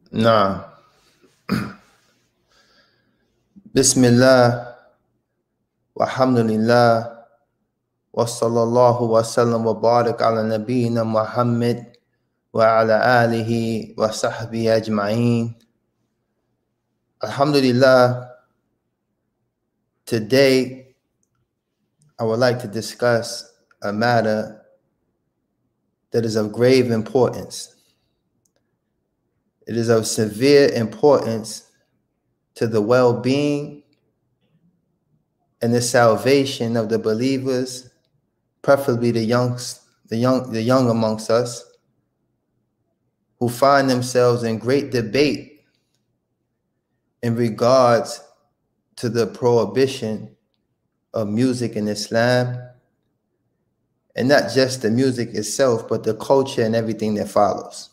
Nah. Bismillah, walhamdulillah, wa sallallahu wa sallam wa barak ala nabiyyina Muhammad wa ala alihi wa sahbihi ajma'een. Alhamdulillah, today I would like to discuss a matter that is of grave importance. It is of severe importance to the well-being and the salvation of the believers, preferably the young amongst us, who find themselves in great debate in regards to the prohibition of music in Islam, and not just the music itself, but the culture and everything that follows.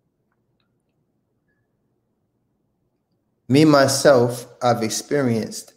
Me, myself, I've experienced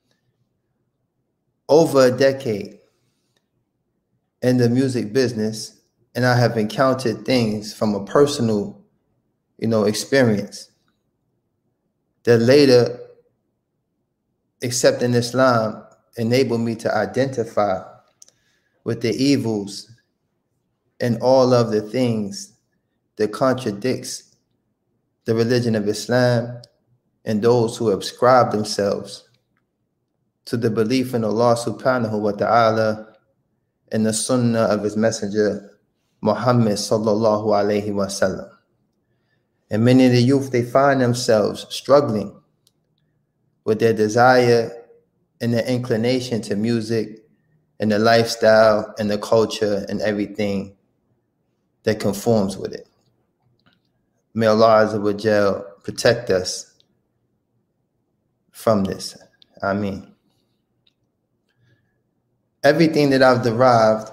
over a decade in the music business, and I have encountered things from a personal, experience that later, accepting Islam, enabled me to identify with the evils and all of the things that contradicts the religion of Islam and those who ascribe themselves to the belief in Allah subhanahu wa ta'ala and the sunnah of his messenger Muhammad sallallahu alayhi wa sallam. And many of the youth, they find themselves struggling with their desire and their inclination to music and the lifestyle and the culture and everything that conforms with it. May Allah Azza wa Jal protect us from this. Ameen. Everything that I've derived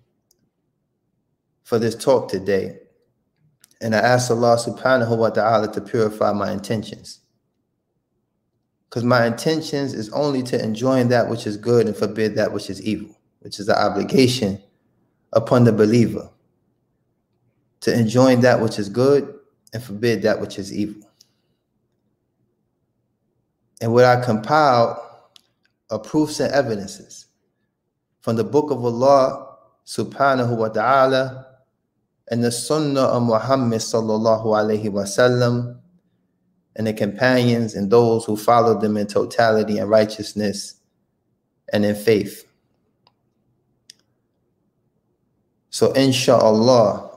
for this talk today, and I ask Allah subhanahu wa ta'ala to purify my intentions. Because my intentions is only to enjoin that which is good and forbid that which is evil, which is the obligation upon the believer, to enjoin that which is good and forbid that which is evil. And what I compiled are proofs and evidences from the book of Allah subhanahu wa ta'ala and the sunnah of Muhammad sallallahu alayhi wa sallam and the companions and those who followed them in totality and righteousness and in faith. So inshallah,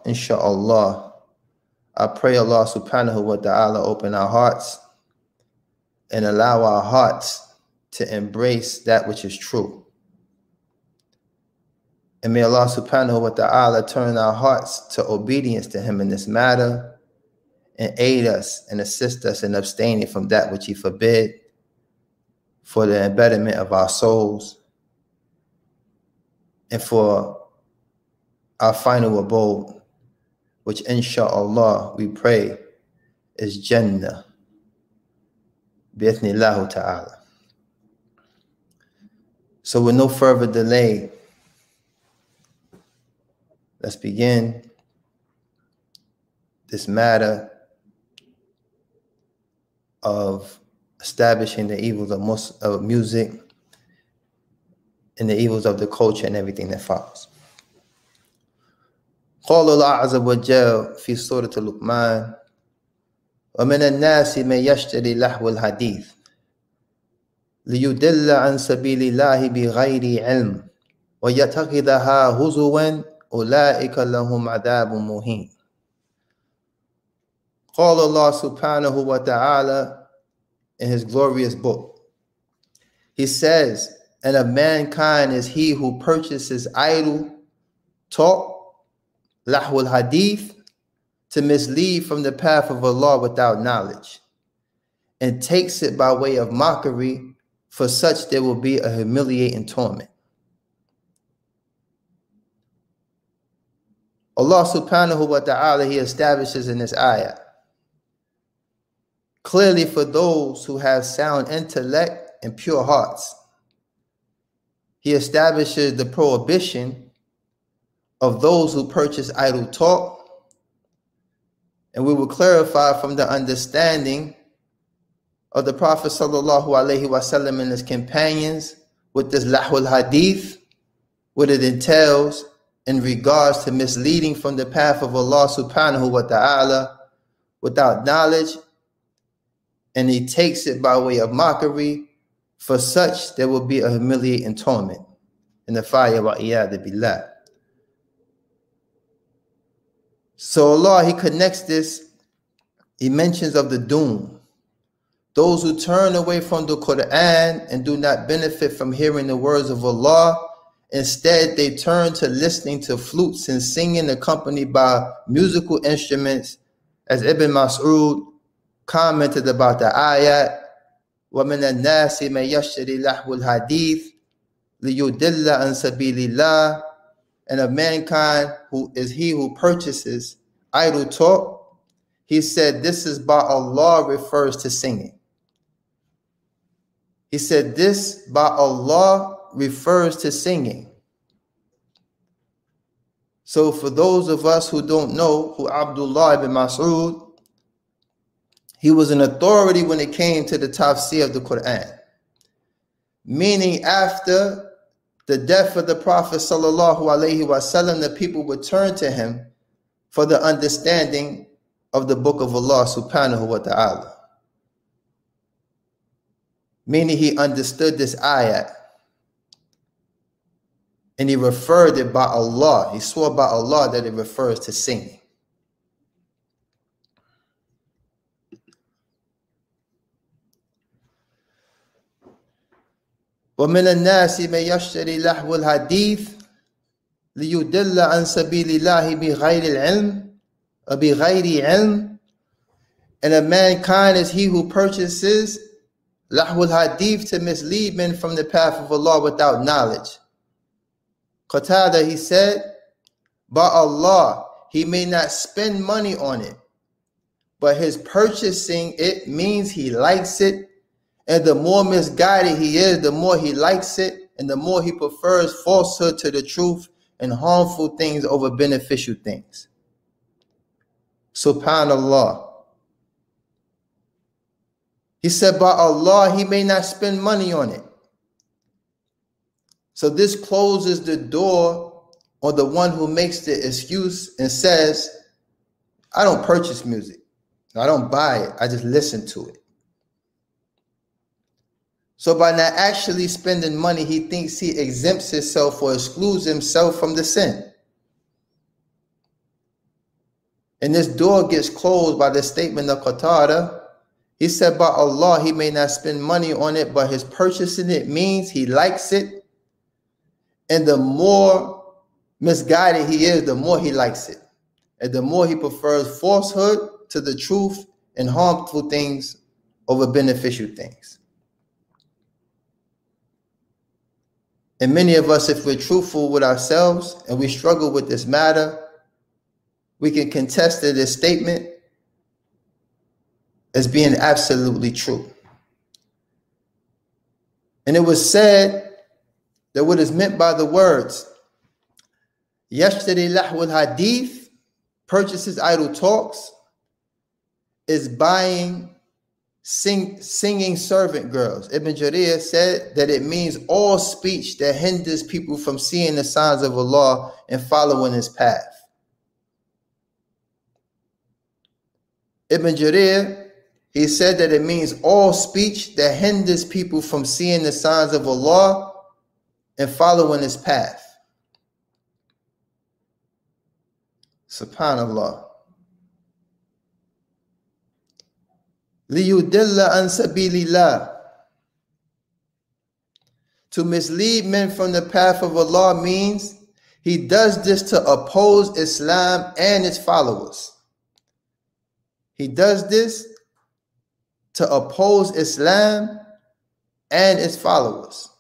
I pray Allah subhanahu wa ta'ala open our hearts and allow our hearts to embrace that which is true. And may Allah subhanahu wa ta'ala turn our hearts to obedience to him in this matter and aid us and assist us in abstaining from that which he forbid for the betterment of our souls and for our final abode, which inshallah we pray is Jannah. Bi'ithnillahu ta'ala. So with no further delay, let's begin this matter of establishing the evils of music and the evils of the culture and everything that follows. قال الله عز وجل في سورة اللقمان ومن الناس من يشتري لهو الحديث ليضل عن سبيل الله بغير علم ويتخذها هزوا أولئك لهم عذاب مهين. قال Allah subhanahu wa ta'ala in his glorious book, he says, and of mankind is he who purchases idle talk, lahwul hadith, to mislead from the path of Allah without knowledge, and takes it by way of mockery. For such there will be a humiliating torment. Allah subhanahu wa ta'ala, he establishes in this ayah, clearly for those who have sound intellect and pure hearts, he establishes the prohibition of those who purchase idle talk, And we will clarify from the understanding of the Prophet sallallahu alaihi wasallam and his companions with this lahul hadith, what it entails in regards to misleading from the path of Allah subhanahu wa ta'ala without knowledge, and he takes it by way of mockery. For such there will be a humiliating torment in the fire wa iyad billah. So Allah, he connects this, he mentions of the doom. Those who turn away from the Quran and do not benefit from hearing the words of Allah, instead they turn to listening to flutes and singing accompanied by musical instruments, as Ibn Mas'ud commented about the ayat, وَمِنَ النَّاسِ مَنْ يَشْتَرِي لَهْوَ الْحَدِيثِ لِيُضِلَّ عَنْ سَبِيلِ اللَّهِ. And of mankind who is he who purchases idle talk. He said this is by Allah refers to singing. He said this by Allah refers to singing. So for those of us who don't know who Abdullah ibn Mas'ud, he was an authority when it came to the tafsir of the Quran. Meaning after the death of the Prophet sallallahu alaihi wasallam, the people would turn to him for the understanding of the book of Allah subhanahu wa ta'ala. Meaning he understood this ayat and he referred it by Allah. He swore by Allah that it refers to singing. وَمِنَ النَّاسِ مَنْ يَشْتَرِي لَهْوَ الْحَدِيثِ لِيُضِلَّ عَنْ سَبِيلِ اللَّهِ بِغَيْرِ الْعِلْمِ or بِغَيْرِ عِلْمِ. And of mankind is he who purchases lahwul hadith to mislead men from the path of Allah without knowledge. Qatada, he said, by Allah, he may not spend money on it, but his purchasing it means he likes it. And the more misguided he is, the more he likes it, and the more he prefers falsehood to the truth and harmful things over beneficial things. Subhanallah. He said, by Allah, he may not spend money on it. So this closes the door on the one who makes the excuse and says, I don't purchase music. I don't buy it. I just listen to it. So by not actually spending money, he thinks he exempts himself or excludes himself from the sin. And this door gets closed by the statement of Qatada. He said, by Allah, he may not spend money on it, but his purchasing it means he likes it. And the more misguided he is, the more he likes it. And the more he prefers falsehood to the truth and harmful things over beneficial things. And many of us, if we're truthful with ourselves and we struggle with this matter, we can contest this statement as being absolutely true. And it was said that what is meant by the words, Yashtari lahwul hadith, purchases idle talks, is buying singing servant girls. Ibn Jarir said that it means all speech that hinders people from seeing the signs of Allah and following his path. Ibn Jarir, he said that it means all speech that hinders people from seeing the signs of Allah and following his path. Subhanallah. لِيُدِلَّ عَنْ سَبِيلِ اللَّهِ. To mislead men from the path of Allah means he does this to oppose Islam and its followers. He does this to oppose Islam and its followers.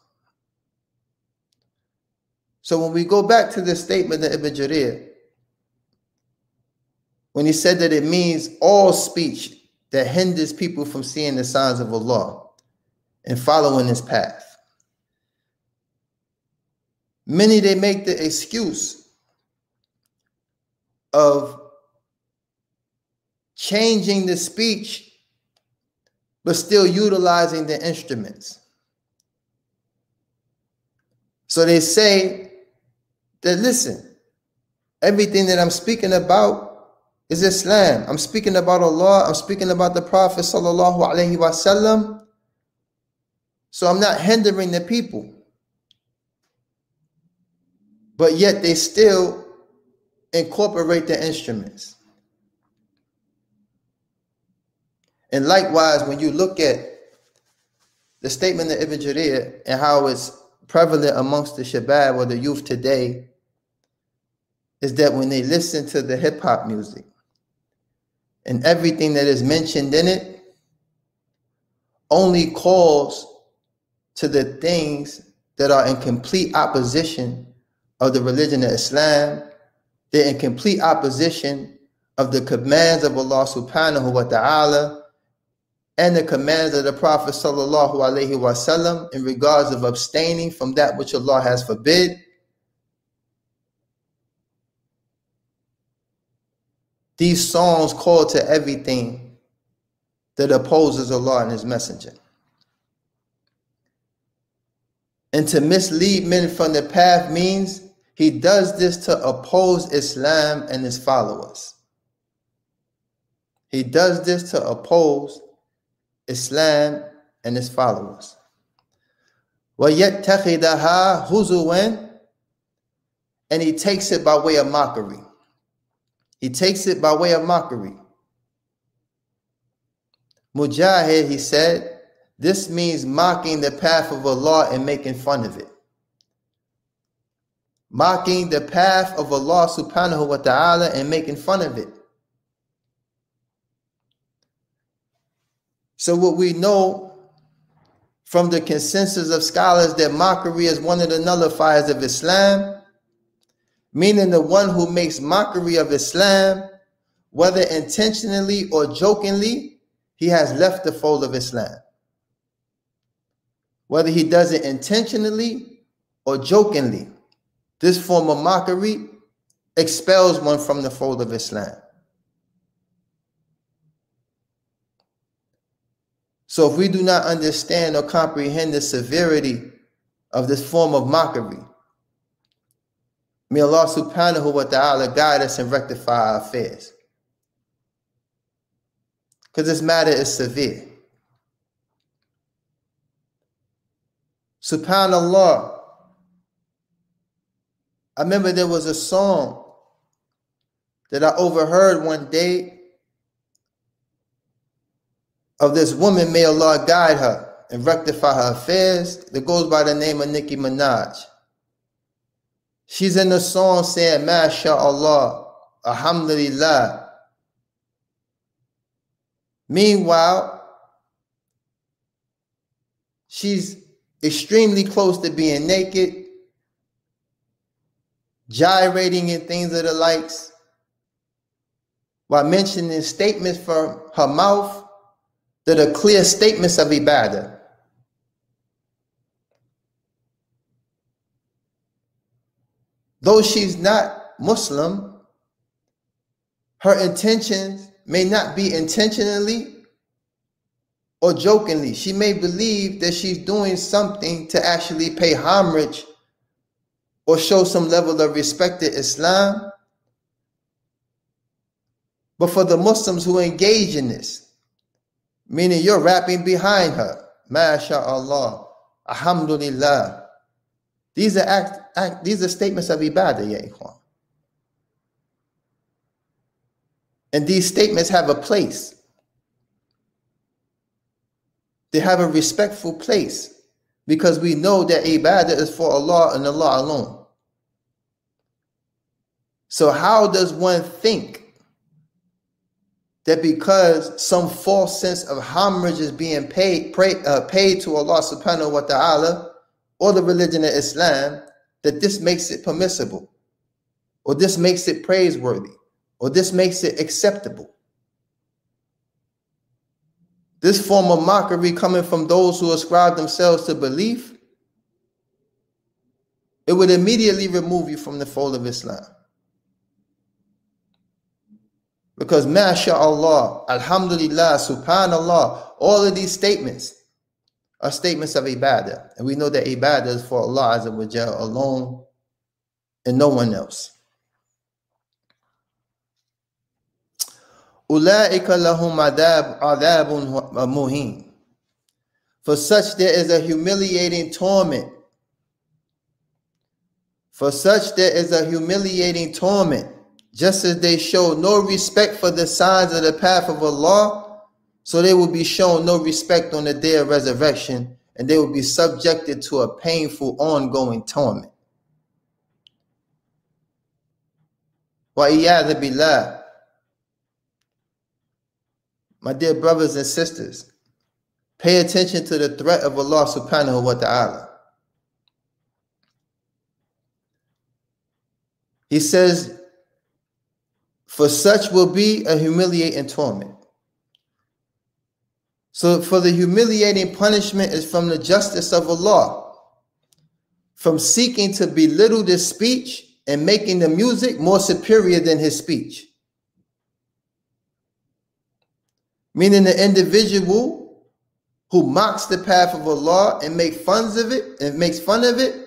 So when we go back to the statement of Ibn Jarir, when he said that it means all speech that hinders people from seeing the signs of Allah and following his path. Many, they make the excuse of changing the speech, but still utilizing the instruments. So they say that, listen, everything that I'm speaking about is Islam. I'm speaking about Allah. I'm speaking about the Prophet sallallahu alaihi wasallam. So I'm not hindering the people. But yet they still incorporate the instruments. And likewise, when you look at the statement of Ibn Jarir and how it's prevalent amongst the Shabab or the youth today, is that when they listen to the hip-hop music and everything that is mentioned in it only calls to the things that are in complete opposition of the religion of Islam, they're in complete opposition of the commands of Allah subhanahu wa ta'ala and the commands of the Prophet sallallahu alaihi wasallam in regards of abstaining from that which Allah has forbid. These songs call to everything that opposes Allah and His Messenger. And to mislead men from the path means he does this to oppose Islam and his followers. He does this to oppose Islam and his followers. وَيَتَّخِذَهَا هُزُوًا, and he takes it by way of mockery. He takes it by way of mockery. Mujahid, he said, this means mocking the path of Allah and making fun of it. Mocking the path of Allah subhanahu wa ta'ala and making fun of it. So what we know from the consensus of scholars that mockery is one of the nullifiers of Islam, meaning the one who makes mockery of Islam, whether intentionally or jokingly, he has left the fold of Islam. Whether he does it intentionally or jokingly, this form of mockery expels one from the fold of Islam. So if we do not understand or comprehend the severity of this form of mockery, may Allah subhanahu wa ta'ala guide us and rectify our affairs. Because this matter is severe. SubhanAllah. I remember there was a song that I overheard one day of this woman, may Allah guide her and rectify her affairs, that goes by the name of Nicki Minaj. She's in the song saying, MashaAllah, Alhamdulillah. Meanwhile, she's extremely close to being naked, gyrating and things of the likes, while mentioning statements from her mouth that are clear statements of ibadah. Though she's not Muslim, her intentions may not be intentionally or jokingly. She may believe that she's doing something to actually pay homage or show some level of respect to Islam. But for the Muslims who engage in this, meaning you're rapping behind her, MashaAllah, Alhamdulillah, these are statements of ibadah, ya ikhwan. And these statements have a place. They have a respectful place because we know that ibadah is for Allah and Allah alone. So how does one think that because some false sense of homage is being paid to Allah subhanahu wa ta'ala or the religion of Islam, that this makes it permissible, or this makes it praiseworthy, or this makes it acceptable? This form of mockery coming from those who ascribe themselves to belief, it would immediately remove you from the fold of Islam. Because MashaAllah, Alhamdulillah, Subhanallah, all of these statements are statements of ibadah. And we know that ibadah is for Allah Azza wa Jal alone and no one else. Ula'ika lahum adabun muhin. For such there is a humiliating torment. For such there is a humiliating torment. Just as they show no respect for the signs of the path of Allah, so they will be shown no respect on the day of resurrection, and they will be subjected to a painful, ongoing torment. Wa'iyadha billah. My dear brothers and sisters, pay attention to the threat of Allah subhanahu wa ta'ala. He says, for such will be a humiliating torment. So for the humiliating punishment is from the justice of Allah, from seeking to belittle this speech and making the music more superior than his speech. Meaning the individual who mocks the path of Allah and makes fun of it,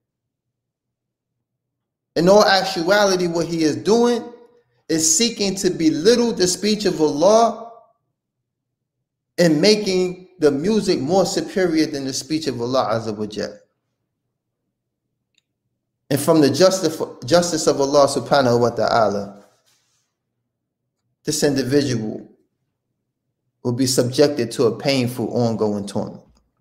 in all actuality what he is doing is seeking to belittle the speech of Allah and making the music more superior than the speech of Allah Azza wa Jal. And from the justice of Allah subhanahu wa ta'ala, this individual will be subjected to a painful, ongoing torment.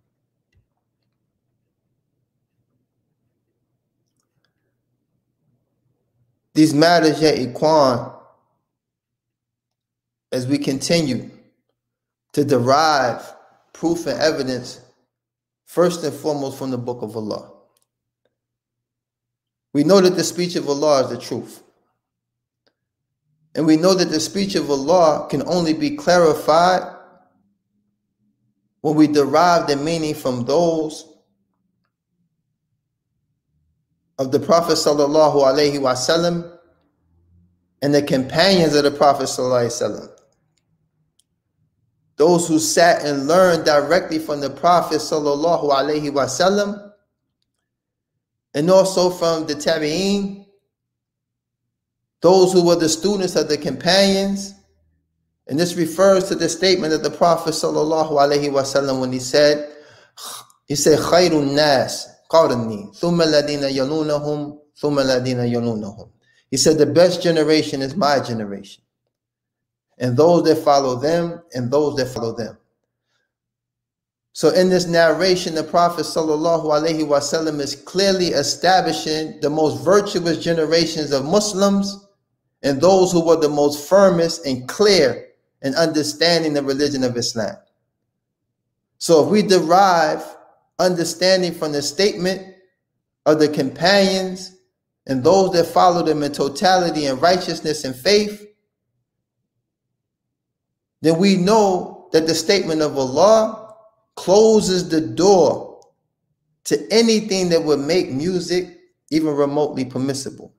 These matters, ya Ikhwan, as we continue to derive proof and evidence, first and foremost from the Book of Allah. We know that the speech of Allah is the truth. And we know that the speech of Allah can only be clarified when we derive the meaning from those of the Prophet sallallahu alaihi wasallam and the companions of the Prophet sallallahu alaihi wasallam. Those who sat and learned directly from the Prophet sallallahu alaihi wasallam, and also from the Tabi'een, those who were the students of the companions. And this refers to the statement of the Prophet sallallahu alaihi wasallam when he said, Khairun nas qarni, thumma ladina yalunahum, thumma ladina yalunahum. He said, the best generation is my generation, and those that follow them, and those that follow them. So in this narration, the Prophet sallallahu alaihi wasallam is clearly establishing the most virtuous generations of Muslims and those who were the most firmest and clear in understanding the religion of Islam. So if we derive understanding from the statement of the companions and those that follow them in totality and righteousness and faith, then we know that the statement of Allah closes the door to anything that would make music even remotely permissible.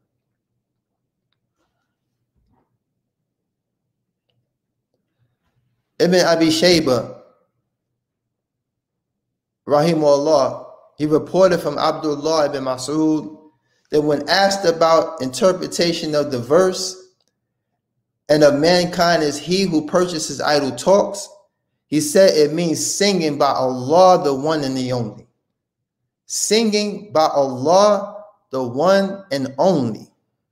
Ibn Abi Shayba, rahimahullah, he reported from Abdullah ibn Mas'ud that when asked about interpretation of the verse, and of mankind is he who purchases idle talks, he said it means singing by Allah, the one and the only. Singing by Allah, the one and only.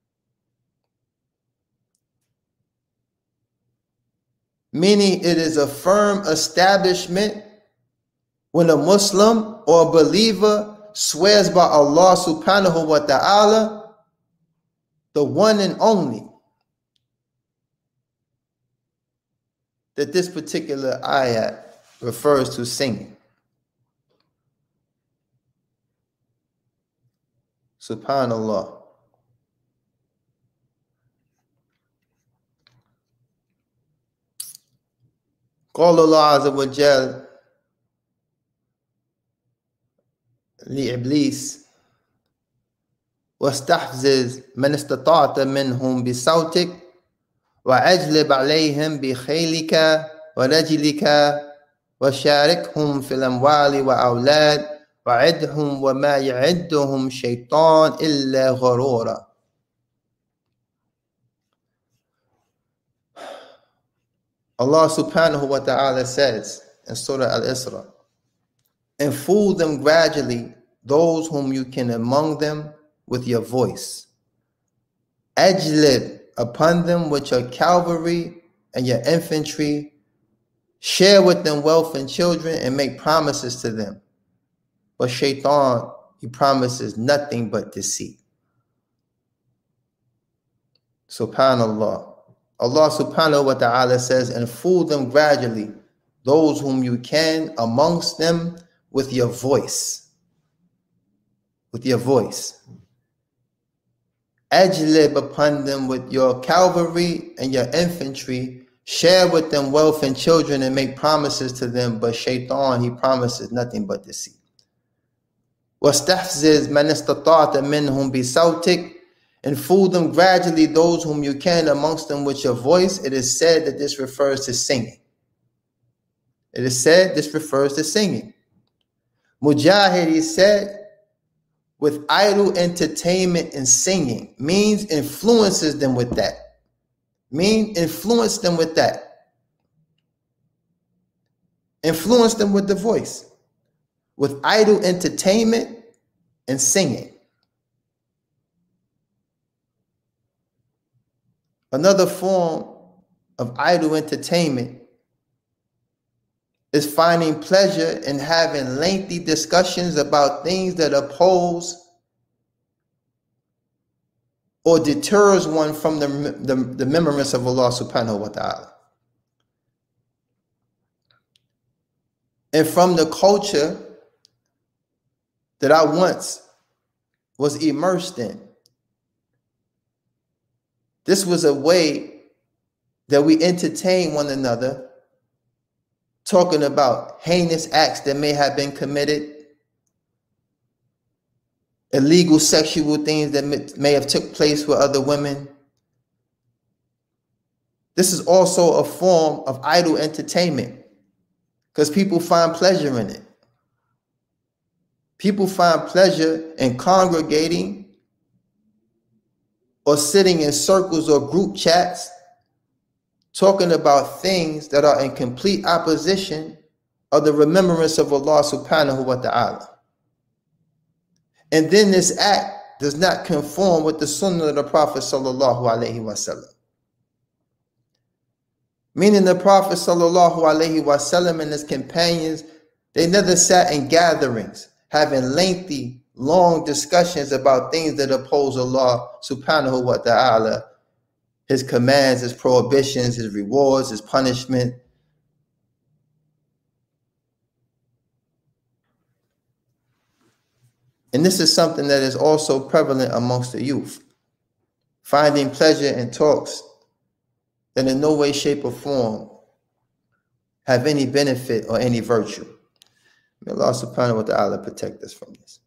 Meaning it is a firm establishment when a Muslim or a believer swears by Allah subhanahu wa ta'ala, the one and only, that this particular ayat refers to singing. Subhanallah. قال الله عز وجل لإبليس واستحفز من استطعت منهم بصوتك وأجلب عليهم بخيلك ورجلك وشاركهم في الأموال وأولاد وعدهم وما يعدهم شيطان إلا غرورا. Allah subhanahu wa ta'ala says in Surah Al-Isra, and fool them gradually, those whom you can among them with your voice. Ajlib upon them with your cavalry and your infantry. Share with them wealth and children and make promises to them. But Shaitan, he promises nothing but deceit. Subhanallah. Allah subhanahu wa ta'ala says, and fool them gradually, those whom you can amongst them with your voice. With your voice. Ajlib upon them with your cavalry and your infantry. Share with them wealth and children and make promises to them. But Shaitan, he promises nothing but deceit. وَاسْتَحْزِزْ مَنِ اسْتَطَعْتَ مِنْهُمْ بِصَوْتِكَ, and fool them gradually, those whom you can amongst them with your voice. It is said that this refers to singing. It is said this refers to singing. Mujahid, he said, with idle entertainment and singing, means influences them with that. Influence them with that. Influence them with the voice. With idle entertainment and singing. Another form of idle entertainment is finding pleasure in having lengthy discussions about things that oppose or deters one from the remembrance of Allah subhanahu wa ta'ala. And from the culture that I once was immersed in, this was a way that we entertain one another, talking about heinous acts that may have been committed, illegal sexual things that may have took place with other women. This is also a form of idle entertainment because people find pleasure in it. People find pleasure in congregating or sitting in circles or group chats, talking about things that are in complete opposition of the remembrance of Allah subhanahu wa ta'ala. And then this act does not conform with the sunnah of the Prophet sallallahu alaihi wasallam. Meaning the Prophet sallallahu alaihi wasallam and his companions, they never sat in gatherings having lengthy, long discussions about things that oppose Allah subhanahu wa ta'ala, his commands, his prohibitions, his rewards, his punishment. And this is something that is also prevalent amongst the youth, finding pleasure in talks that in no way, shape, or form have any benefit or any virtue. May Allah subhanahu wa ta'ala protect us from this.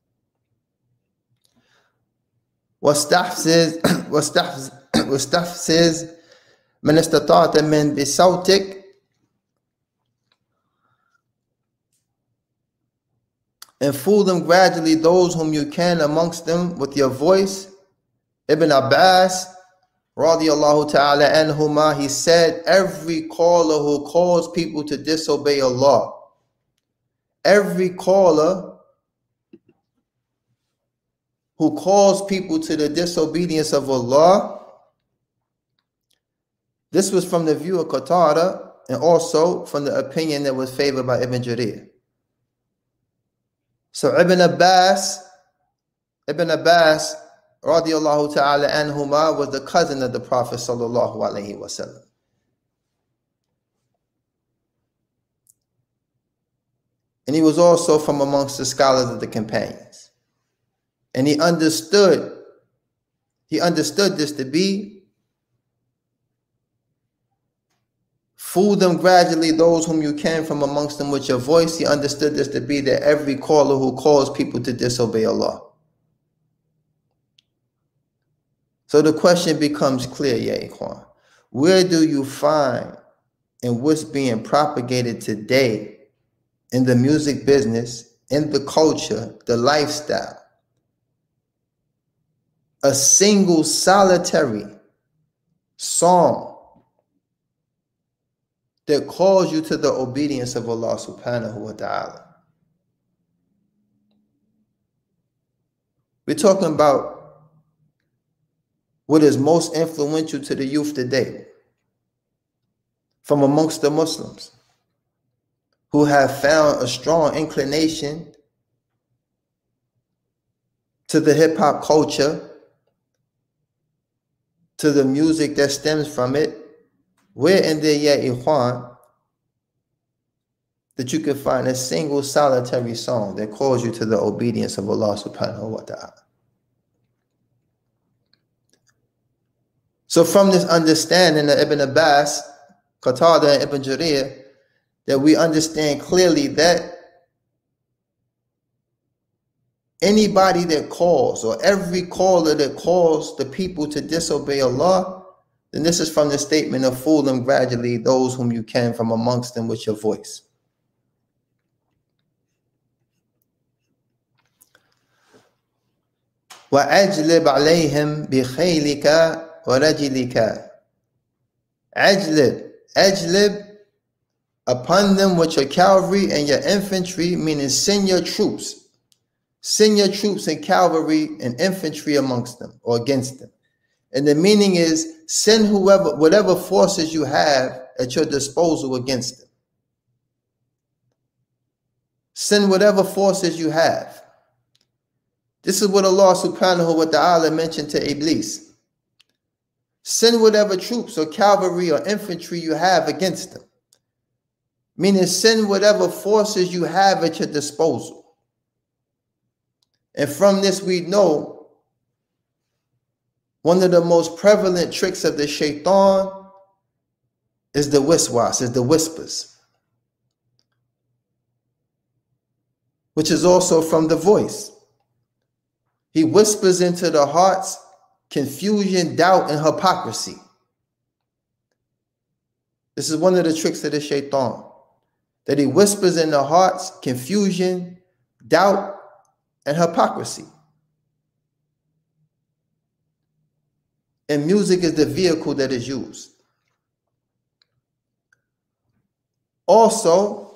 واستحفز من استطعت من بصوتك, and fool them gradually, those whom you can amongst them with your voice. Ibn Abbas radiyallahu ta'ala anhuma, he said, every caller who calls people to disobey Allah, every caller who calls people to the disobedience of Allah. This was from the view of Qatada and also from the opinion that was favored by Ibn Jarir. So Ibn Abbas radiallahu ta'ala anhuma was the cousin of the Prophet sallallahu alaihi wasallam. And he was also from amongst the scholars of the companions. And he understood this to be, fool them gradually, those whom you can from amongst them with your voice. He understood this to be that every caller who calls people to disobey Allah. So the question becomes clear, ya ikhwan. Where do you find and what's being propagated today in the music business, in the culture, the lifestyle? A single solitary song that calls you to the obedience of Allah subhanahu wa ta'ala. We're talking about what is most influential to the youth today from amongst the Muslims who have found a strong inclination to the hip-hop culture, to the music that stems from it. Where in there, ya ikhwan, that you can find a single solitary song that calls you to the obedience of Allah subhanahu wa ta'ala? So from this understanding of Ibn Abbas, Qatada, and Ibn Jarir, that we understand clearly that anybody that calls, or every caller that calls the people to disobey Allah, then this is from the statement of fool them gradually those whom you can from amongst them with your voice. وَأَجْلِبْ عَلَيْهِمْ بِخَيْلِكَ وَرَجِلِكَ. Ajlib upon them with your cavalry and your infantry, meaning send your troops. Send your troops and cavalry and infantry amongst them or against them. And the meaning is send whatever forces you have at your disposal against them. Send whatever forces you have. This is what Allah subhanahu wa ta'ala mentioned to Iblis. Send whatever troops or cavalry or infantry you have against them. Meaning send whatever forces you have at your disposal. And from this we know one of the most prevalent tricks of the shaitan is the wiswas, is the whispers, which is also from the voice. He whispers into the hearts confusion, doubt, and hypocrisy. This is one of the tricks of the shaitan, that he whispers in the hearts confusion, doubt, and hypocrisy. And music is the vehicle that is used. Also,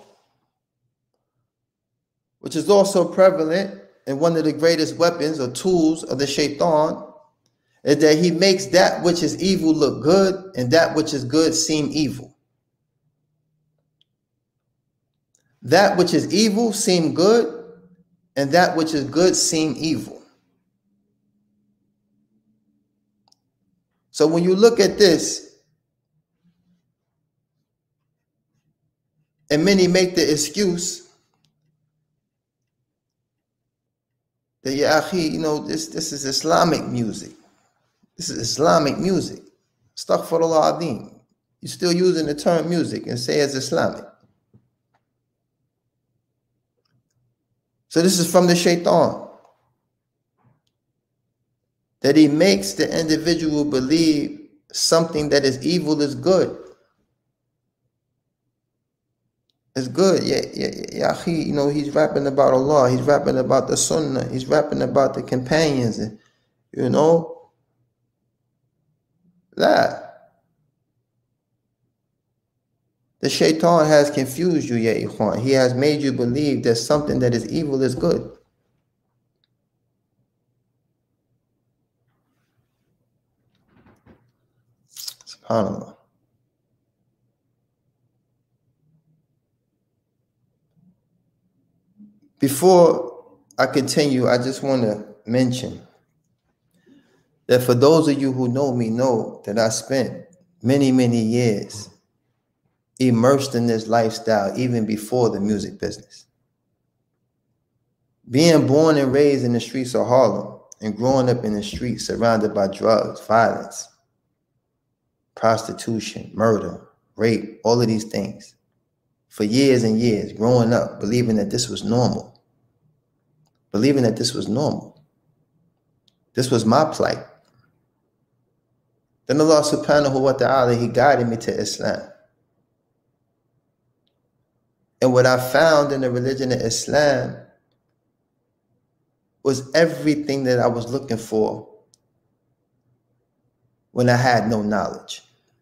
which is also prevalent and one of the greatest weapons or tools of the shaitan, is that he makes that which is evil look good and that which is good seem evil. That which is evil seem good and that which is good seem evil. So when you look at this, and many make the excuse that, ya akhi, you know, this is Islamic music. This is Islamic music. Astaghfirullah Adim. You're still using the term music and say it's Islamic. So this is from the shaitan, that he makes the individual believe something that is evil is good. It's good. Yeah, you know, he's rapping about Allah. He's rapping about the Sunnah. He's rapping about the companions. And, you know, that. The shaitan has confused you, ya ikhwan. He has made you believe that something that is evil is good. SubhanAllah. Before I continue, I just want to mention that for those of you who know me know that I spent many, many years immersed in this lifestyle even before the music business. Being born and raised in the streets of Harlem and growing up in the streets surrounded by drugs, violence, prostitution, murder, rape, all of these things. For years and years, growing up, believing that this was normal. Believing that this was normal. This was my plight. Then Allah subhanahu wa ta'ala, He guided me to Islam. And what I found in the religion of Islam was everything that I was looking for when I had no knowledge.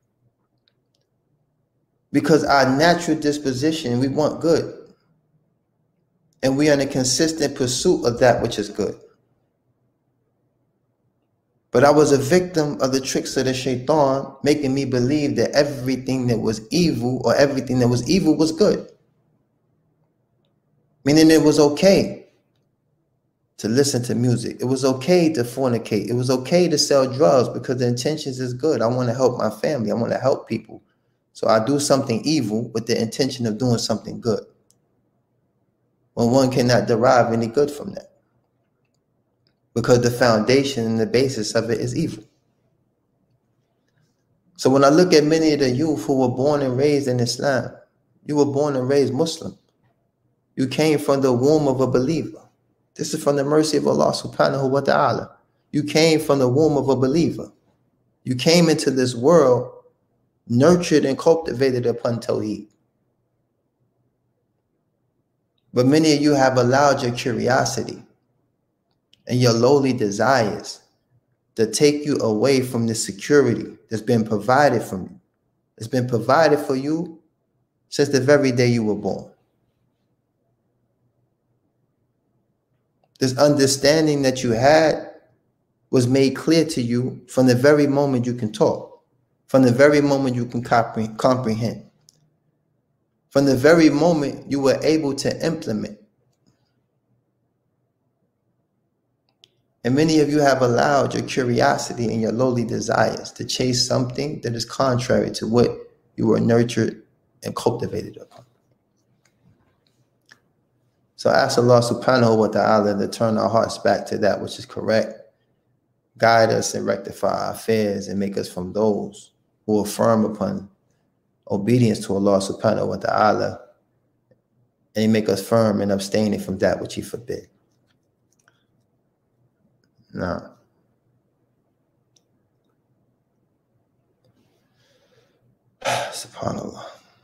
Because our natural disposition, we want good. And we are in a consistent pursuit of that which is good. But I was a victim of the tricks of the shaitan, making me believe that everything that was evil or everything that was evil was good. Meaning it was okay to listen to music. It was okay to fornicate. It was okay to sell drugs because the intentions is good. I want to help my family. I want to help people. So I do something evil with the intention of doing something good, when one cannot derive any good from that, because the foundation and the basis of it is evil. So when I look at many of the youth who were born and raised in Islam, you were born and raised Muslim. You came from the womb of a believer. This is from the mercy of Allah subhanahu wa ta'ala. You came from the womb of a believer. You came into this world nurtured and cultivated upon Tawheed. But many of you have allowed your curiosity and your lowly desires to take you away from the security that's been provided from you. It's been provided for you since the very day you were born. This understanding that you had was made clear to you from the very moment you can talk, from the very moment you can comprehend, from the very moment you were able to implement. And many of you have allowed your curiosity and your lowly desires to chase something that is contrary to what you were nurtured and cultivated upon. So I ask Allah subhanahu wa ta'ala to turn our hearts back to that which is correct, guide us and rectify our affairs, and make us from those who are firm upon obedience to Allah subhanahu wa ta'ala, and make us firm in abstaining from that which He forbid. Now, subhanallah.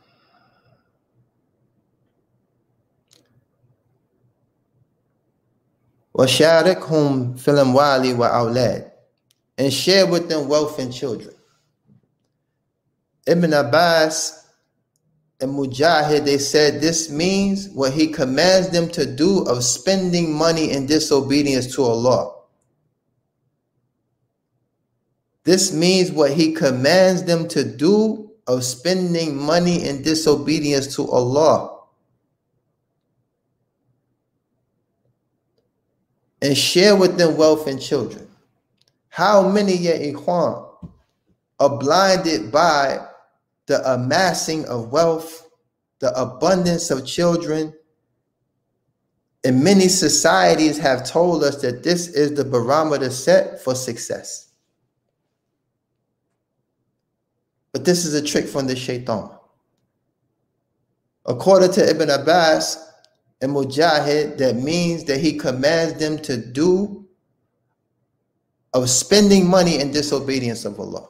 وَشَارِكْهُمْ فِي الْأَمْوَالِ وَأَوْلَادِ, and share with them wealth and children. Ibn Abbas and Mujahid, they said this means what He commands them to do of spending money in disobedience to Allah. This means what He commands them to do of spending money in disobedience to Allah. And share with them wealth and children. How many, ya ikhwan, are blinded by the amassing of wealth, the abundance of children? And many societies have told us that this is the barometer set for success. But this is a trick from the shaitan. According to Ibn Abbas and Mujahid, that means that he commands them to do of spending money in disobedience of Allah.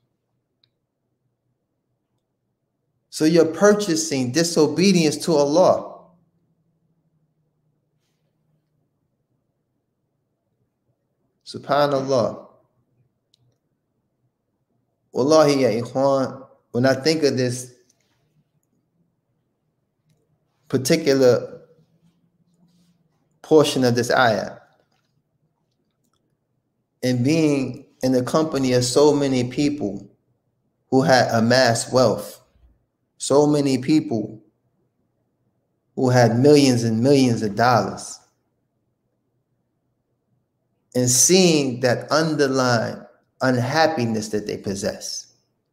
So you're purchasing disobedience to Allah. Subhanallah. Wallahi ya ikhwan, when I think of this particular portion of this ayah, and being in the company of so many people who had amassed wealth, so many people who had millions and millions of dollars, and seeing that underlying unhappiness that they possess.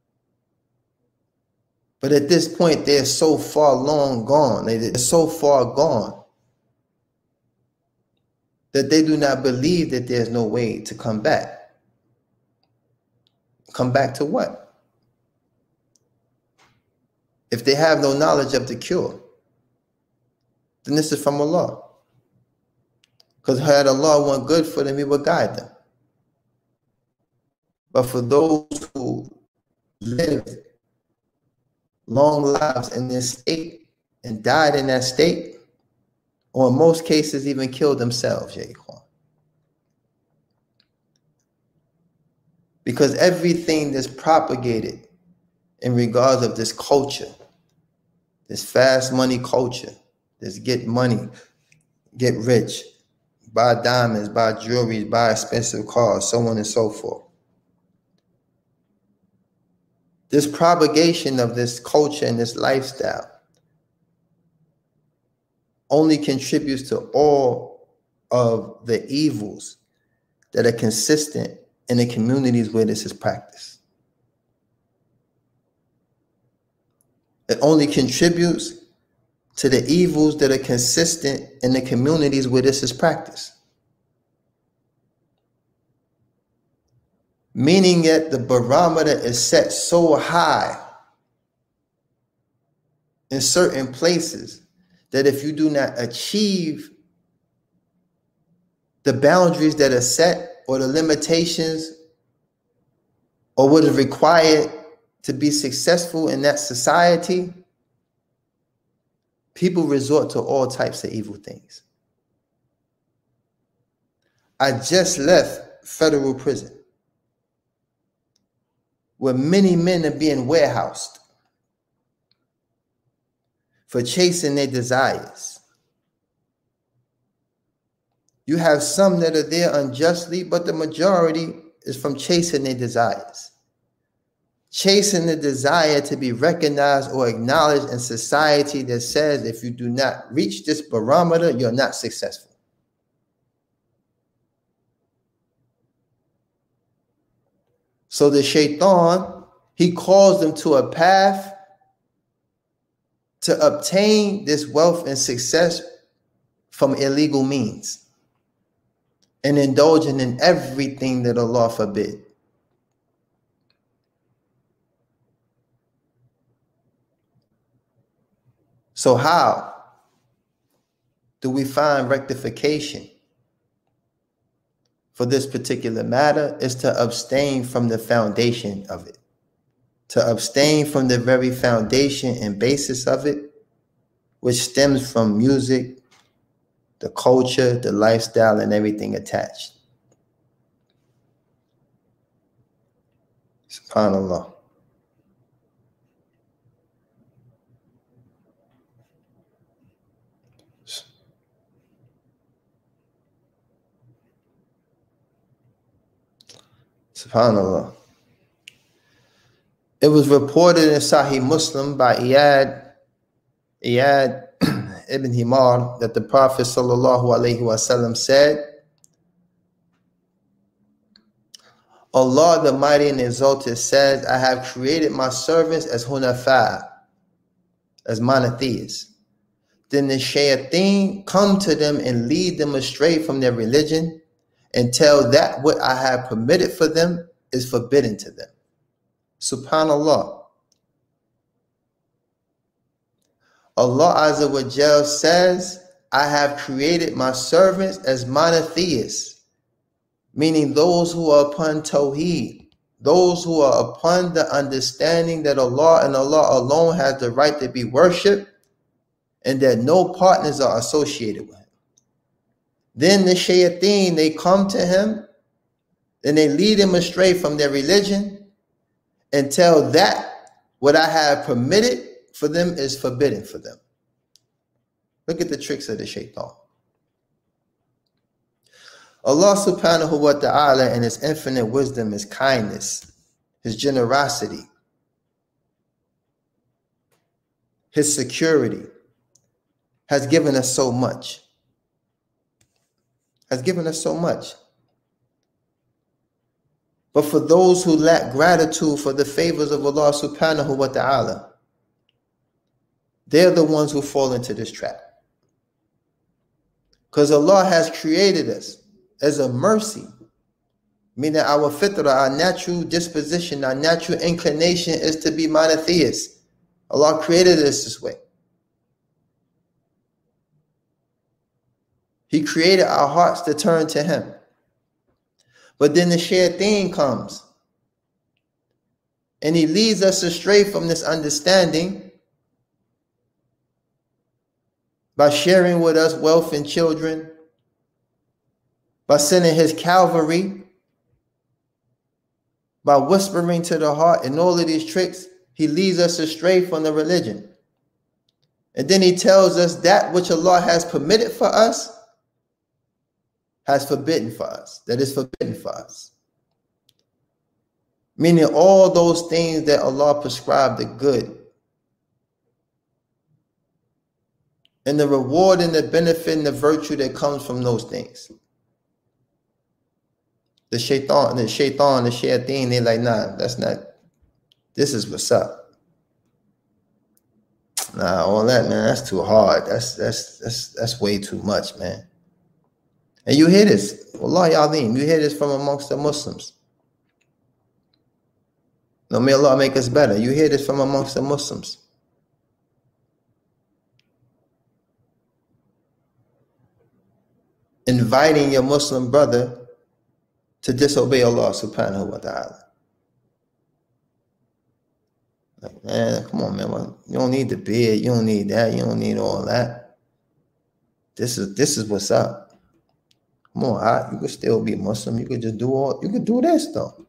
But at this point, they're so far long gone, they're so far gone, that they do not believe that there's no way to come back. Come back to what? If they have no knowledge of the cure, then this is from Allah. Because had Allah want good for them, He would guide them. But for those who lived long lives in this state and died in that state, or in most cases even killed themselves, because everything that's propagated in regards of this culture, this fast money culture, this get money, get rich, buy diamonds, buy jewelry, buy expensive cars, so on and so forth. This propagation of this culture and this lifestyle only contributes to all of the evils that are consistent in the communities where this is practiced. It only contributes to the evils that are consistent in the communities where this is practiced. Meaning that the barometer is set so high in certain places that if you do not achieve the boundaries that are set or the limitations or what is required to be successful in that society, people resort to all types of evil things. I just left federal prison where many men are being warehoused for chasing their desires. You have some that are there unjustly, but the majority is from chasing their desires. Chasing the desire to be recognized or acknowledged in society that says if you do not reach this barometer, you're not successful. So the shaitan, he calls them to a path to obtain this wealth and success from illegal means and indulging in everything that Allah forbid. So how do we find rectification for this particular matter? Is to abstain from the foundation of it, to abstain from the very foundation and basis of it, which stems from music, the culture, the lifestyle, and everything attached. SubhanAllah. SubhanAllah. It was reported in Sahih Muslim by Iyad ibn Himar that the Prophet ﷺ said, Allah the Mighty and Exalted says, I have created my servants as hunafa, as monotheists. Then the shayateen come to them and lead them astray from their religion and tell that what I have permitted for them is forbidden to them. SubhanAllah. Allah Azza wa Jal says, I have created my servants as monotheists, meaning those who are upon Tawheed, those who are upon the understanding that Allah and Allah alone has the right to be worshipped and that no partners are associated with him. Then the shayateen, they come to him and they lead him astray from their religion and tell that what I have permitted for them is forbidden for them. Look at the tricks of the shaitan. Allah subhanahu wa ta'ala in his infinite wisdom, his kindness, his generosity, his security has given us so much. Has given us so much. But for those who lack gratitude for the favors of Allah subhanahu wa ta'ala, they're the ones who fall into this trap. Because Allah has created us as a mercy, meaning our fitrah, our natural disposition, our natural inclination is to be monotheists. Allah created us this way. He created our hearts to turn to him. But then the shayateen comes And he leads us astray from this understanding by sharing with us wealth and children, by sending his cavalry, by whispering to the heart, and all of these tricks. He leads us astray from the religion. And then he tells us that which Allah has permitted for us has forbidden for us. That is forbidden for us. Meaning all those things that Allah prescribed are good. And the reward and the benefit and the virtue that comes from those things. The shaitan, the shayateen, they're like, nah, that's not, this is what's up. Nah, all that, man, that's too hard. That's way too much, man. And you hear this, Wallahi Azim, you hear this from amongst the Muslims. No, may Allah make us better. You hear this from amongst the Muslims. Inviting your Muslim brother to disobey Allah subhanahu wa ta'ala. Like, man, come on, man. You don't need the beard. You don't need that. You don't need all that. This is what's up. Come on, you could still be Muslim. You could just you could do this though.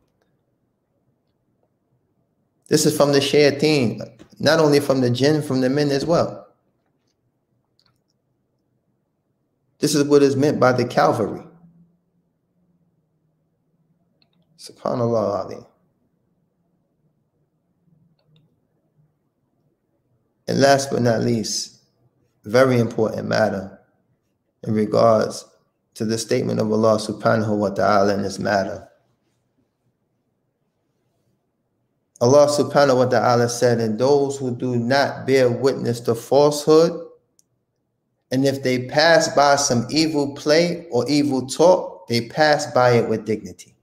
This is from the shayateen, not only from the jinn, from the men as well. This is what is meant by the cavalry. Subhanallah alayhi. And last but not least, very important matter in regards to the statement of Allah subhanahu wa ta'ala in this matter. Allah subhanahu wa ta'ala said, and those who do not bear witness to falsehood, and if they pass by some evil play or evil talk, they pass by it with dignity.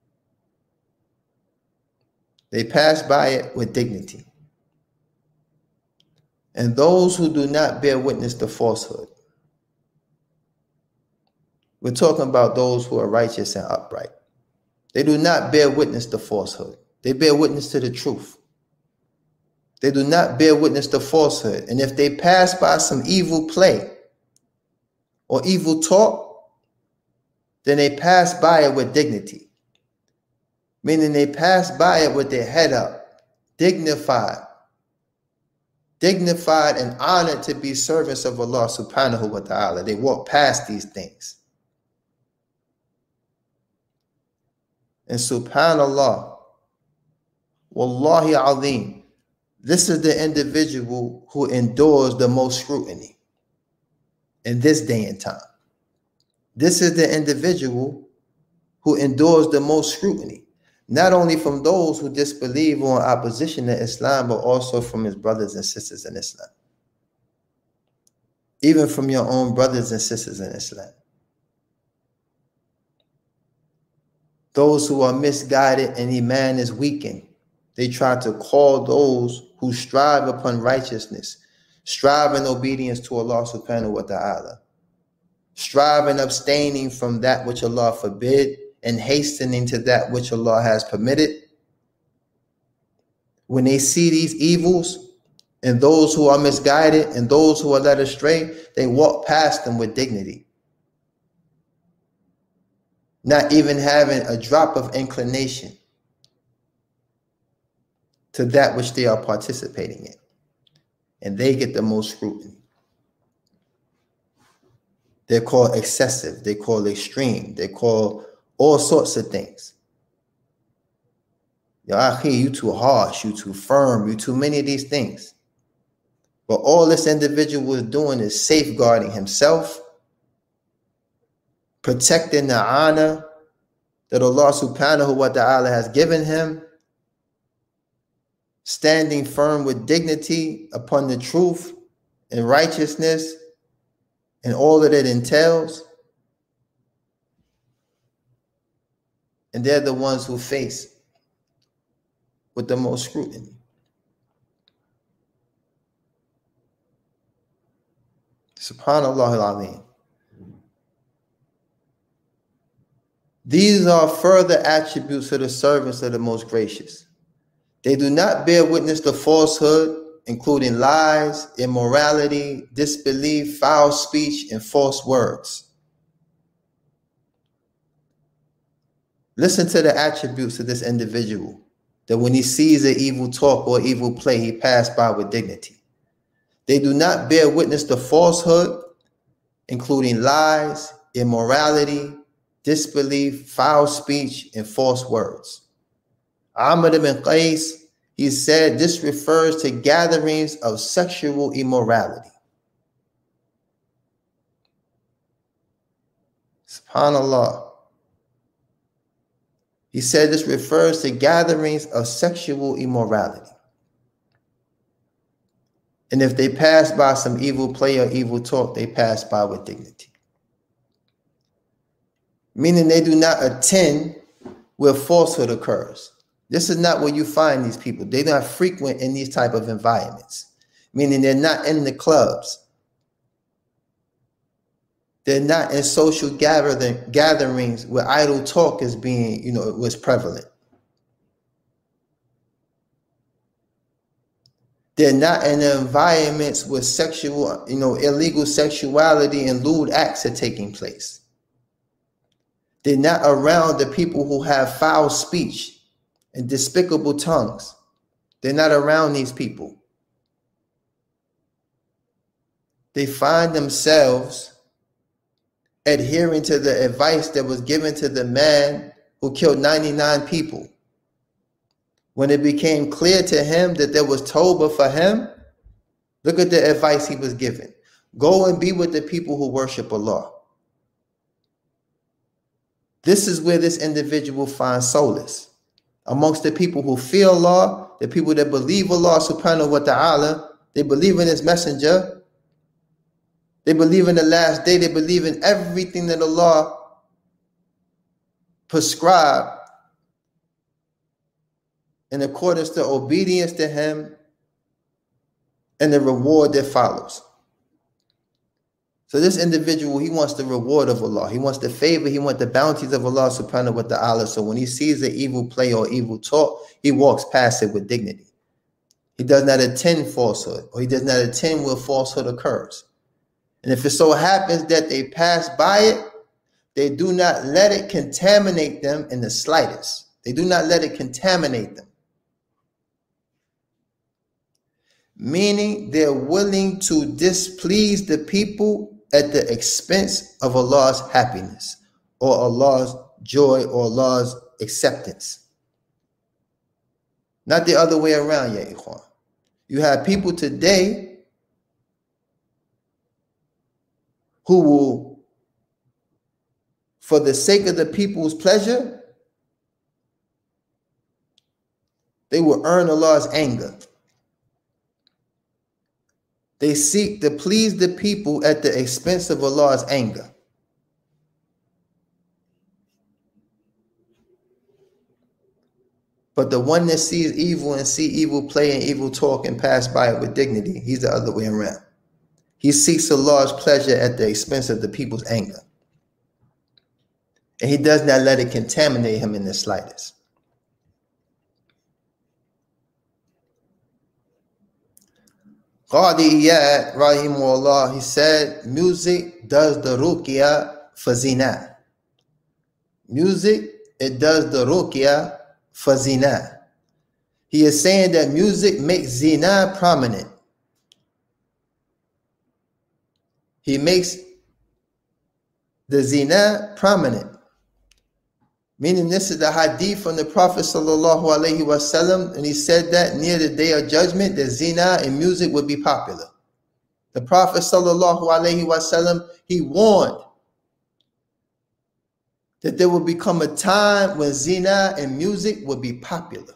They pass by it with dignity. And those who do not bear witness to falsehood, we're talking about those who are righteous and upright. They do not bear witness to falsehood. They bear witness to the truth. They do not bear witness to falsehood. And if they pass by some evil play or evil talk, then they pass by it with dignity. Meaning they pass by it with their head up, dignified and honored to be servants of Allah subhanahu wa ta'ala. They walk past these things. And subhanallah, wallahi azim, this is the individual who endures the most scrutiny in this day and time. This is the individual who endures the most scrutiny, not only from those who disbelieve or in opposition to Islam, but also from his brothers and sisters in Islam. Even from your own brothers and sisters in Islam. Those who are misguided and iman is weakened, they try to call those who strive upon righteousness, strive in obedience to Allah subhanahu wa ta'ala, strive in abstaining from that which Allah forbid and hastening to that which Allah has permitted. When they see these evils and those who are misguided and those who are led astray, they walk past them with dignity. Not even having a drop of inclination to that which they are participating in. And they get the most scrutiny. They're called excessive. They're called extreme. They're called all sorts of things. Yo, akhi, you too harsh, you too firm, you too many of these things. But all this individual is doing is safeguarding himself, protecting the honor that Allah subhanahu wa ta'ala has given him, standing firm with dignity upon the truth and righteousness and all that it entails. And they're the ones who face with the most scrutiny. Subhanallah al-Azim. These are further attributes of the servants of the Most Gracious. They do not bear witness to falsehood, including lies, immorality, disbelief, foul speech, and false words. Listen to the attributes of this individual, that when he sees an evil talk or evil play, he passed by with dignity. They do not bear witness to falsehood, including lies, immorality, disbelief, foul speech, and false words. Amr ibn Qais, he said this refers to gatherings of sexual immorality. SubhanAllah. He said this refers to gatherings of sexual immorality. And if they pass by some evil play or evil talk, they pass by with dignity. Meaning they do not attend where falsehood occurs. This is not where you find these people. They're not frequent in these type of environments. Meaning they're not in the clubs. They're not in social gatherings where idle talk is being, was prevalent. They're not in environments where sexual, illegal sexuality and lewd acts are taking place. They're not around the people who have foul speech and despicable tongues. They're not around these people. They find themselves adhering to the advice that was given to the man who killed 99 people. When it became clear to him that there was tawbah for him, look at the advice he was given. Go and be with the people who worship Allah. This is where this individual finds solace. Amongst the people who fear Allah, the people that believe Allah subhanahu wa ta'ala, they believe in His messenger, they believe in the last day, they believe in everything that Allah prescribed in accordance to obedience to Him and the reward that follows. So this individual, he wants the reward of Allah. He wants the favor. He wants the bounties of Allah subhanahu wa ta'ala. So when he sees an evil play or evil talk, he walks past it with dignity. He does not attend falsehood, or he does not attend where falsehood occurs. And if it so happens that they pass by it, they do not let it contaminate them in the slightest. They do not let it contaminate them. Meaning they're willing to displease the people at the expense of Allah's happiness or Allah's joy or Allah's acceptance. Not the other way around, ya ikhwan. You have people today who will, for the sake of the people's pleasure, they will earn Allah's anger. They seek to please the people at the expense of Allah's anger. But the one that sees evil and see evil play and evil talk and pass by it with dignity, he's the other way around. He seeks Allah's pleasure at the expense of the people's anger. And he does not let it contaminate him in the slightest. Qadi Iyad, rahimahullah, he said, music does the ruqya for zina. Music, it does the ruqya for zina. He is saying that music makes zina prominent. He makes the zina prominent. Meaning this is the hadith from the Prophet sallallahu alaihi wasallam, and he said that near the day of judgment, that zina and music would be popular. The Prophet sallallahu alaihi wasallam, he warned that there would become a time when zina and music would be popular.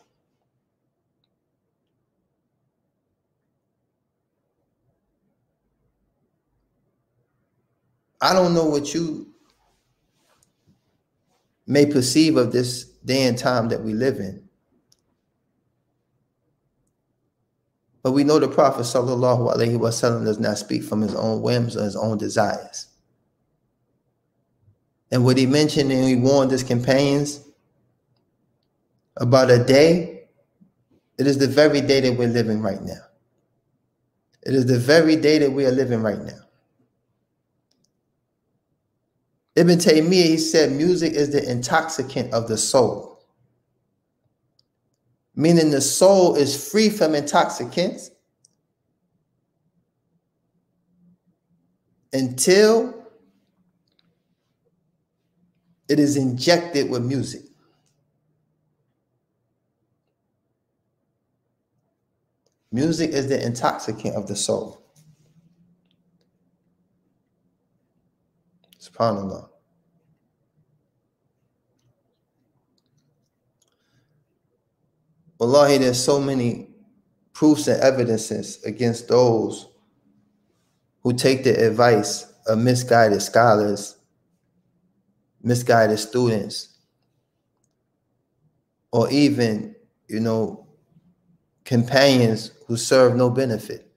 I don't know what you may perceive of this day and time that we live in, but we know the Prophet sallallahu alaihi wasallam does not speak from his own whims or his own desires. And what he mentioned, and he warned his companions about a day It is the very day that we're living right now. It is the very day that we are living right now. Ibn Taymiyyah, he said, music is the intoxicant of the soul. Meaning the soul is free from intoxicants until it is injected with music. Music is the intoxicant of the soul. SubhanAllah. Wallahi, there's so many proofs and evidences against those who take the advice of misguided scholars, misguided students, or even, companions who serve no benefit.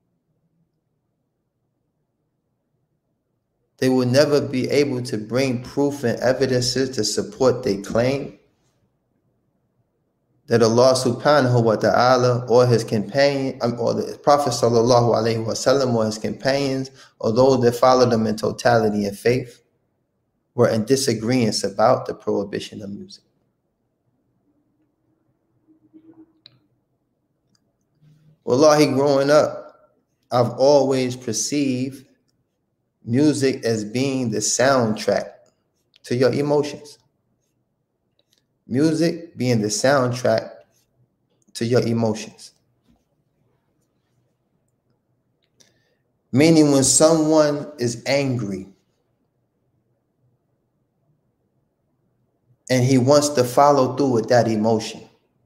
They will never be able to bring proof and evidences to support their claim that Allah subhanahu wa ta'ala or his companion, or the Prophet sallallahu alaihi wasallam or his companions, or those that follow them in totality and faith, were in disagreement about the prohibition of music. Wallahi, growing up, I've always perceived music as being the soundtrack to your emotions. Music being the soundtrack to your emotions. Meaning when someone is angry and he wants to follow through with that emotion,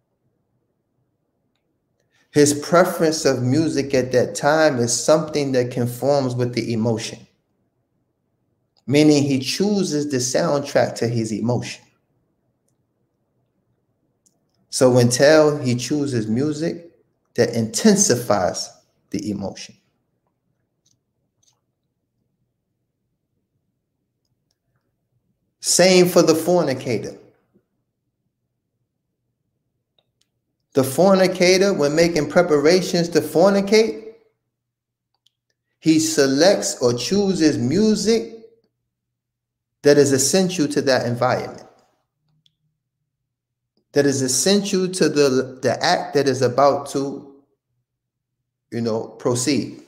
his preference of music at that time is something that conforms with the emotion. Meaning he chooses the soundtrack to his emotion. So until he chooses music that intensifies the emotion. Same for the fornicator. The fornicator, when making preparations to fornicate, he selects or chooses music that is essential to that environment, that is essential to the act that is about to, proceed.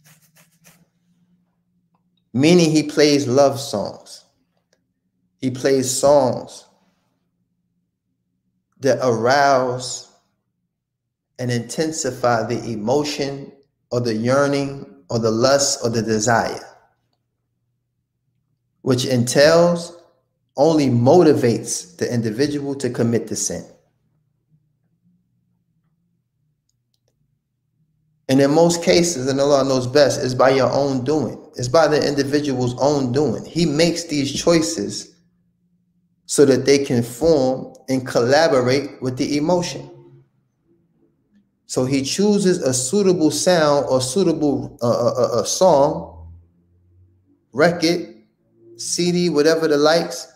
Meaning he plays love songs. He plays songs that arouse and intensify the emotion or the yearning or the lust or the desire, which entails only motivates the individual to commit the sin. And in most cases, and Allah knows best, it's by your own doing. It's by the individual's own doing. He makes these choices so that they can form and collaborate with the emotion. So he chooses a suitable sound or suitable a song, record, CD, whatever the likes,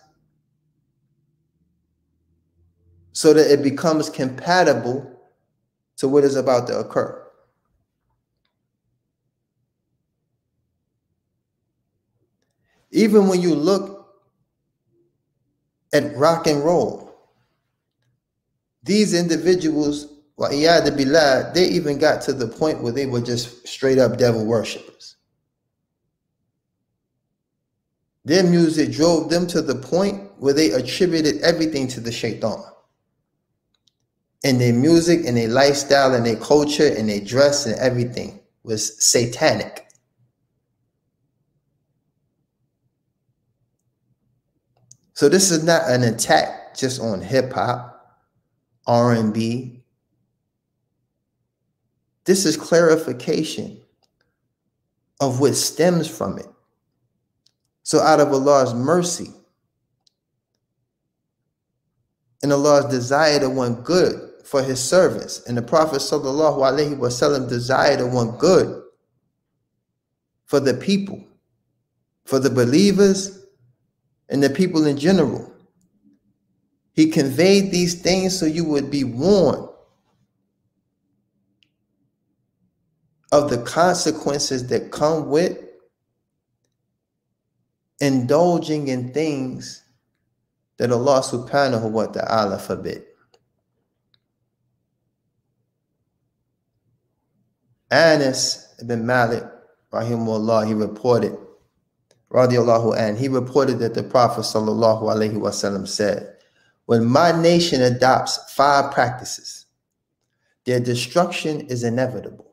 so that it becomes compatible to what is about to occur. Even when you look at rock and roll, these individuals, wa'iyadu billah, they even got to the point where they were just straight up devil worshippers. Their music drove them to the point where they attributed everything to the shaitan. And their music and their lifestyle and their culture and their dress and everything was satanic. So this is not an attack just on hip hop, R&B. This is clarification of what stems from it. So out of Allah's mercy and Allah's desire to want good for his servants, and the Prophet sallallahu alaihi wasallam desired to want good for the people, for the believers, and the people in general. He conveyed these things so you would be warned of the consequences that come with indulging in things that Allah subhanahu wa ta'ala forbid. Anas ibn Malik, rahimahullah, he reported, radiallahu anhu, he reported that the Prophet sallallahu alaihi wasallam said, when my nation adopts 5 practices, their destruction is inevitable.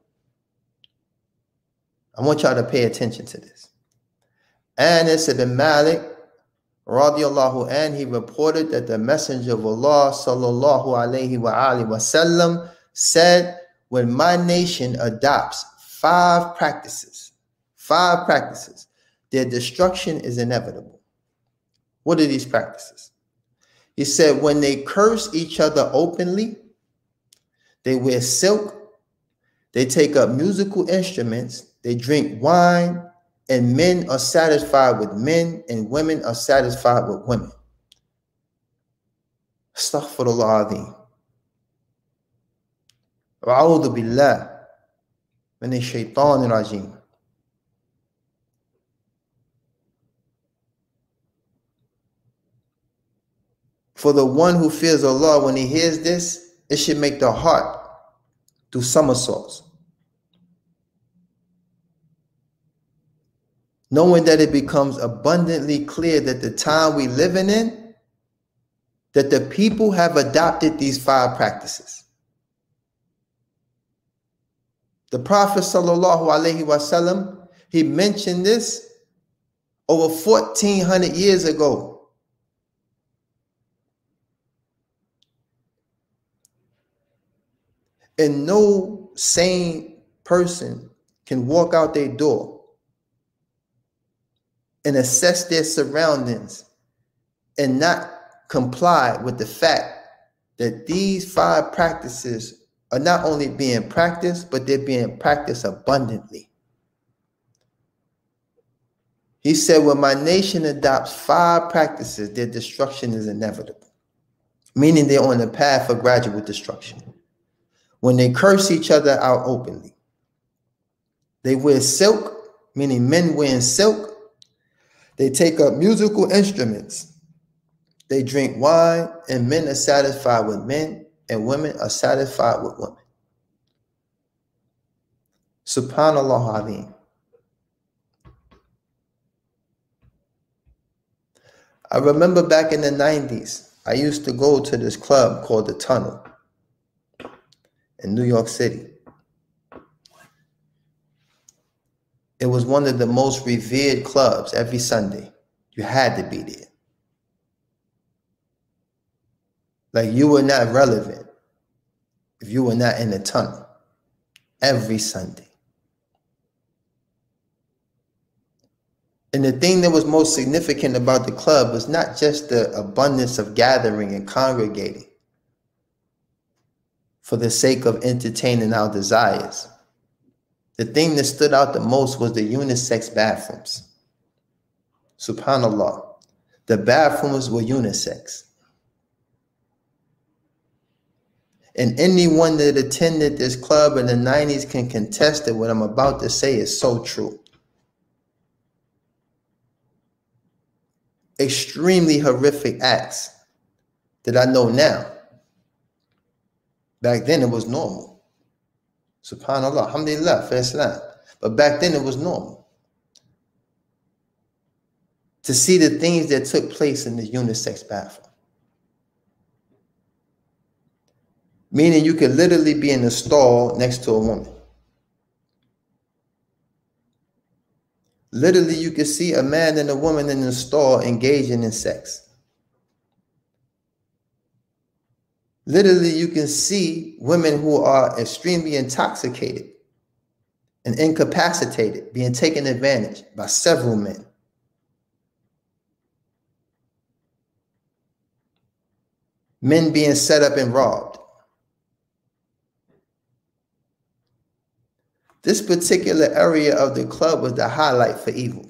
I want y'all to pay attention to this. Anas ibn Malik, radiallahu anhu, he reported that the Messenger of Allah sallallahu alaihi wasallam said, when my nation adopts 5 practices, their destruction is inevitable. What are these practices? He said, when they curse each other openly, they wear silk, they take up musical instruments, they drink wine, and men are satisfied with men, and women are satisfied with women. Astaghfirullah azim. A'udhu billah min ash-shaytanir rajim. For the one who fears Allah, when he hears this, it should make the heart do somersaults, knowing that it becomes abundantly clear that the time we living in, that the people have adopted these 5 practices. The Prophet sallallahu alaihi wasallam, he mentioned this over 1400 years ago. And no sane person can walk out their door and assess their surroundings and not comply with the fact that these 5 practices are not only being practiced, but they're being practiced abundantly. He said, when my nation adopts 5 practices, their destruction is inevitable, meaning they're on the path of gradual destruction. When they curse each other out openly, they wear silk, meaning men wearing silk. They take up musical instruments. They drink wine, and men are satisfied with men, and women are satisfied with women. Subhanallah azim. I remember back in the 90s, I used to go to this club called The Tunnel in New York City. It was one of the most revered clubs every Sunday. You had to be there. Like, you were not relevant if you were not in the tunnel every Sunday. And the thing that was most significant about the club was not just the abundance of gathering and congregating for the sake of entertaining our desires. The thing that stood out the most was the unisex bathrooms. Subhanallah. The bathrooms were unisex. And anyone that attended this club in the 90s can contest that what I'm about to say is so true. Extremely horrific acts that I know now. Back then it was normal. Subhanallah, alhamdulillah for Islam. But back then it was normal to see the things that took place in the unisex bathroom. Meaning you could literally be in a stall next to a woman. Literally, you could see a man and a woman in the stall engaging in sex. Literally, you can see women who are extremely intoxicated and incapacitated being taken advantage by several men. Men being set up and robbed. This particular area of the club was the highlight for evil.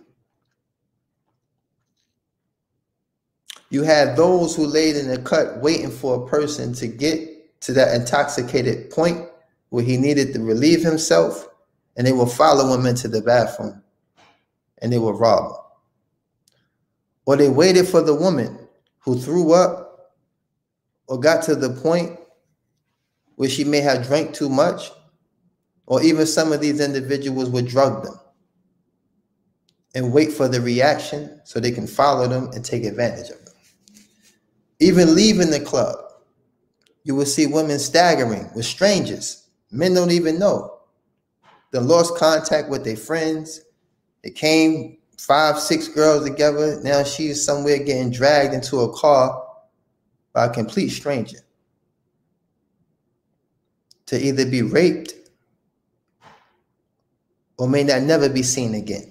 You had those who laid in the cut waiting for a person to get to that intoxicated point where he needed to relieve himself, and they will follow him into the bathroom and they will rob him. Or they waited for the woman who threw up or got to the point where she may have drank too much, or even some of these individuals would drug them and wait for the reaction so they can follow them and take advantage of them. Even leaving the club, you will see women staggering with strangers. Men don't even know. They lost contact with their friends. They came 5, 6 girls together. Now she's somewhere getting dragged into a car by a complete stranger to either be raped or may not never be seen again.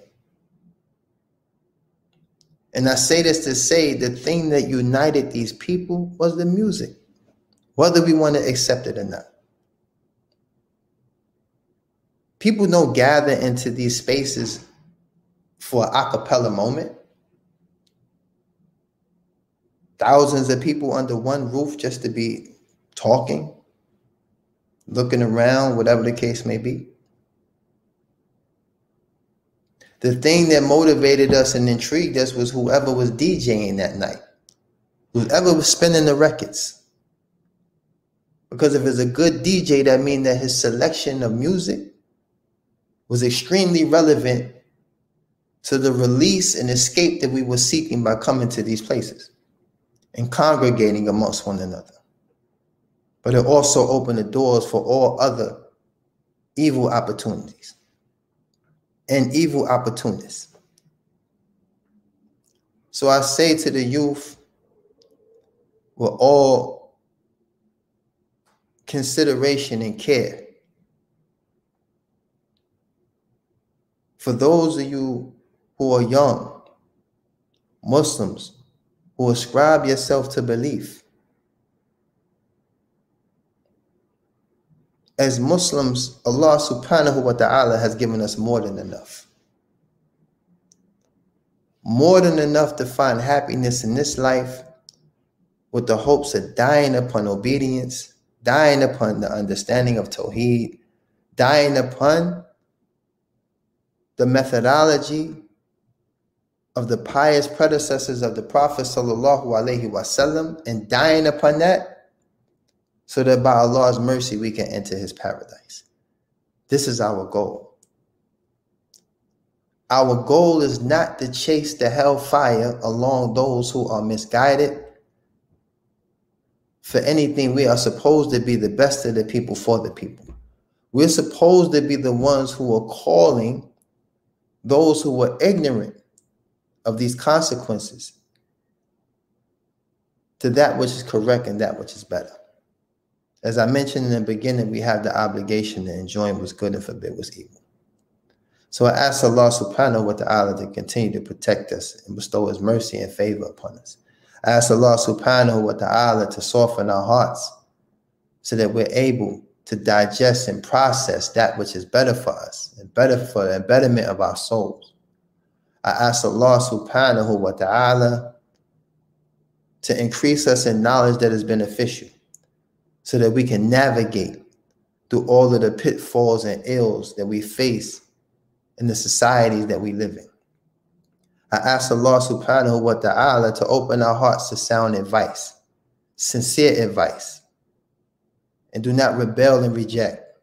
And I say this to say the thing that united these people was the music, whether we want to accept it or not. People don't gather into these spaces for an a cappella moment. Thousands of people under one roof just to be talking, looking around, whatever the case may be. The thing that motivated us and intrigued us was whoever was DJing that night, whoever was spinning the records. Because if it's a good DJ, that means that his selection of music was extremely relevant to the release and escape that we were seeking by coming to these places and congregating amongst one another. But it also opened the doors for all other evil opportunities and evil opportunists. So I say to the youth, with all consideration and care, for those of you who are young, Muslims, who ascribe yourself to belief, as Muslims, Allah subhanahu wa ta'ala has given us more than enough. More than enough to find happiness in this life with the hopes of dying upon obedience, dying upon the understanding of Tawheed, dying upon the methodology of the pious predecessors of the Prophet sallallahu alaihi wasallam, and dying upon that so that by Allah's mercy we can enter his paradise. This is our goal. Our goal is not to chase the hellfire along those who are misguided. For anything, we are supposed to be the best of the people for the people. We're supposed to be the ones who are calling those who were ignorant of these consequences to that which is correct and that which is better. As I mentioned in the beginning, we have the obligation to enjoin what's good and forbid what's evil. So I ask Allah subhanahu wa ta'ala to continue to protect us and bestow his mercy and favor upon us. I ask Allah subhanahu wa ta'ala to soften our hearts so that we're able to digest and process that which is better for us and better for the betterment of our souls. I ask Allah subhanahu wa ta'ala to increase us in knowledge that is beneficial so that we can navigate through all of the pitfalls and ills that we face in the societies that we live in. I ask Allah subhanahu wa ta'ala to open our hearts to sound advice, sincere advice, and do not rebel and reject.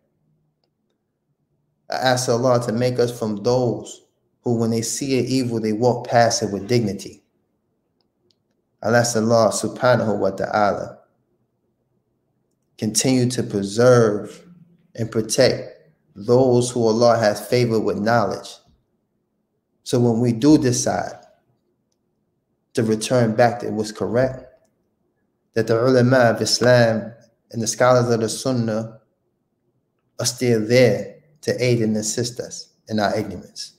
I ask Allah to make us from those who, when they see an evil, they walk past it with dignity. I ask Allah subhanahu wa ta'ala continue to preserve and protect those who Allah has favored with knowledge. So when we do decide to return back to what's correct, that the ulama of Islam and the scholars of the Sunnah are still there to aid and assist us in our ignorance.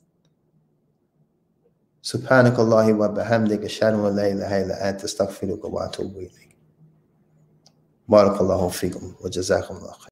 Subhanakallah wa bihamdika ashhadu an la ilaha illa anta astaghfiruka wa atubu ilayk. Barakallahu fikum wa jazakumullah khair.